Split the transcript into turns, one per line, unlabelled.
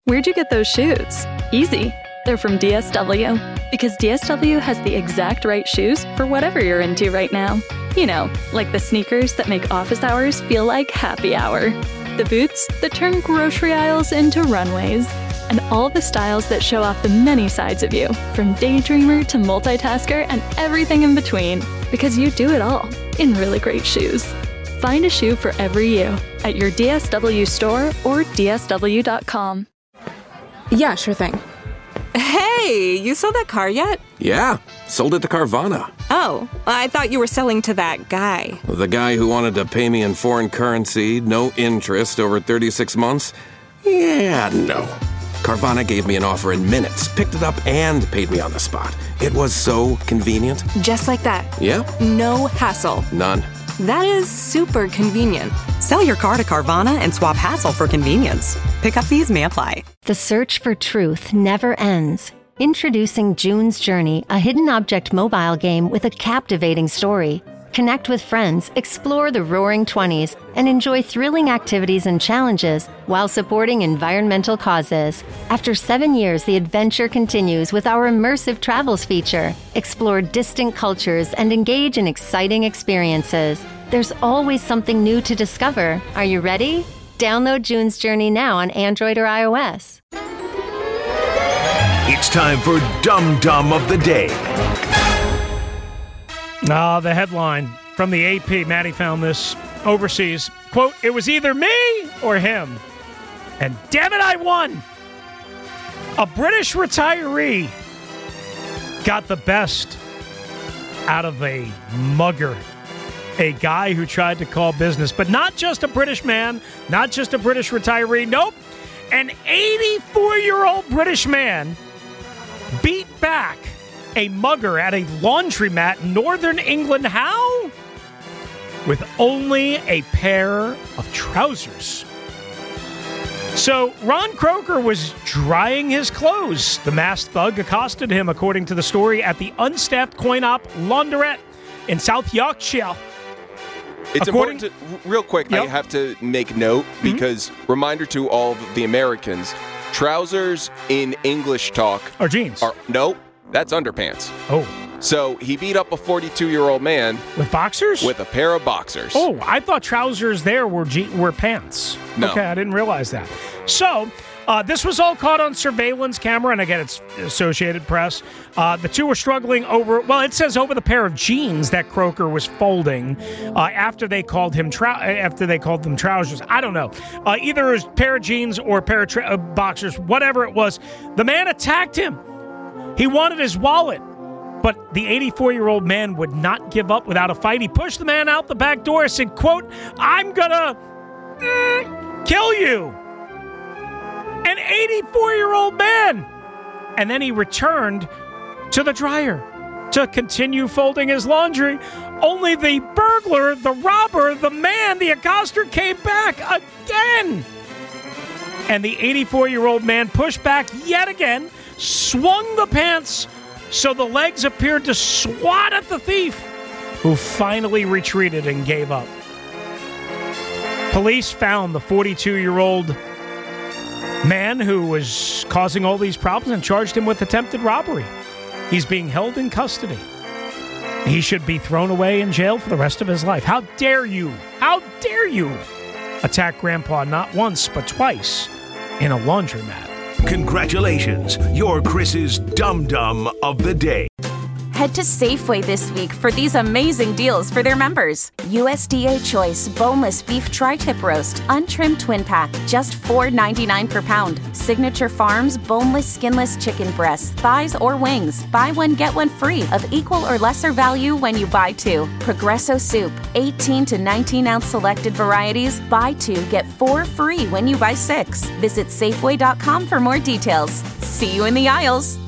Where'd you get those shoes? Easy. They're from DSW. Because DSW has the exact right shoes for whatever you're into right now. You know, like the sneakers that make office hours feel like happy hour. The boots that turn grocery aisles into runways. And all the styles that show off the many sides of you, from daydreamer to multitasker and everything in between. Because you do it all in really great shoes. Find a shoe for every you at your DSW store or DSW.com.
Yeah, sure thing.
Hey, you sold that car yet?
Yeah, sold it to Carvana.
Oh, I thought you were selling to that guy.
The guy who wanted to pay me in foreign currency, no interest, over 36 months? Yeah, no. Carvana gave me an offer in minutes, picked it up, and paid me on the spot. It was so convenient.
Just like that.
Yeah?
No hassle.
None.
That is super convenient. Sell your car to Carvana and swap hassle for convenience. Pickup fees may apply.
The search for truth never ends. Introducing June's Journey, a hidden object mobile game with a captivating story. Connect with friends, explore the Roaring 20s, and enjoy thrilling activities and challenges while supporting environmental causes. After 7 years, the adventure continues with our immersive travels feature. Explore distant cultures and engage in exciting experiences. There's always something new to discover. Are you ready? Download June's Journey now on Android or iOS.
It's time for Dum Dum of the Day.
The headline from the AP, Maddie found this overseas. Quote, "It was either me or him. And damn it, I won." A British retiree got the best out of a mugger, a guy who tried to call business. But not just a British man, not just a British retiree. Nope. An 84-year-old British man beat back a mugger at a laundromat in Northern England. How? With only a pair of trousers. So Ron Croker was drying his clothes. The masked thug accosted him, according to the story, at the unstaffed coin-op laundrette in South Yorkshire.
It's important to, real quick, I have to make note, because reminder to all of the Americans, trousers in English talk
are jeans.
No, that's underpants.
Oh.
So he beat up a 42-year-old man.
With boxers?
With a pair of boxers.
Oh, I thought trousers there were pants.
No.
Okay, I didn't realize that. So, this was all caught on surveillance camera, and again, it's Associated Press. The two were struggling over, it says over the pair of jeans that Croker was folding after they called them trousers. I don't know. Either it was a pair of jeans or a pair of boxers, whatever it was. The man attacked him. He wanted his wallet, but the 84-year-old man would not give up without a fight. He pushed the man out the back door and said, quote, "I'm gonna kill you." An 84-year-old man. And then he returned to the dryer to continue folding his laundry. Only the burglar, the robber, the man, the accoster came back again. And the 84-year-old man pushed back yet again, swung the pants so the legs appeared to swat at the thief, who finally retreated and gave up. Police found the 42-year-old man who was causing all these problems and charged him with attempted robbery. He's being held in custody. He should be thrown away in jail for the rest of his life. How dare you? How dare you attack Grandpa not once but twice in a laundromat?
Congratulations, you're Chris's Dum Dum of the Day.
Head to Safeway this week for these amazing deals for their members. USDA Choice Boneless Beef Tri-Tip Roast, Untrimmed Twin Pack, just $4.99 per pound. Signature Farms Boneless Skinless Chicken Breasts, Thighs, or Wings. Buy one, get one free of equal or lesser value when you buy two. Progresso Soup, 18 to 19-ounce selected varieties. Buy two, get four free when you buy six. Visit Safeway.com for more details. See you in the aisles.